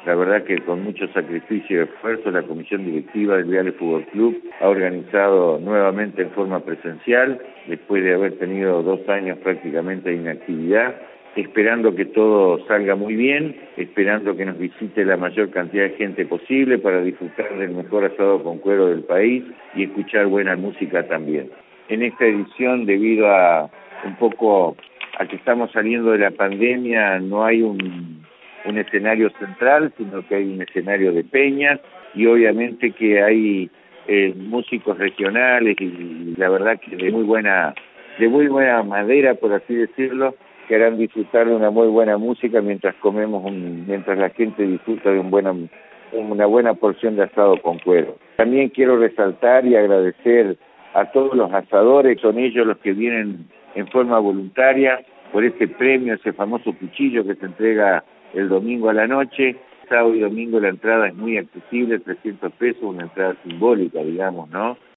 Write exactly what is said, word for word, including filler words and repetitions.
La verdad que con mucho sacrificio y esfuerzo la comisión directiva del Viale Fútbol Club ha organizado nuevamente en forma presencial, después de haber tenido dos años prácticamente de inactividad, esperando que todo salga muy bien, esperando que nos visite la mayor cantidad de gente posible para disfrutar del mejor asado con cuero del país y escuchar buena música también. En esta edición, debido a un poco a que estamos saliendo de la pandemia, no hay un un escenario central, sino que hay un escenario de peñas y obviamente que hay eh, músicos regionales y, y la verdad que de muy buena de muy buena madera, por así decirlo, que harán disfrutar de una muy buena música mientras comemos un, mientras la gente disfruta de un buena, una buena porción de asado con cuero. También quiero resaltar y agradecer a todos los asadores, son ellos los que vienen en forma voluntaria por este premio, ese famoso cuchillo que se entrega el domingo a la noche. Sábado y domingo la entrada es muy accesible, trescientos pesos, una entrada simbólica, digamos, ¿no?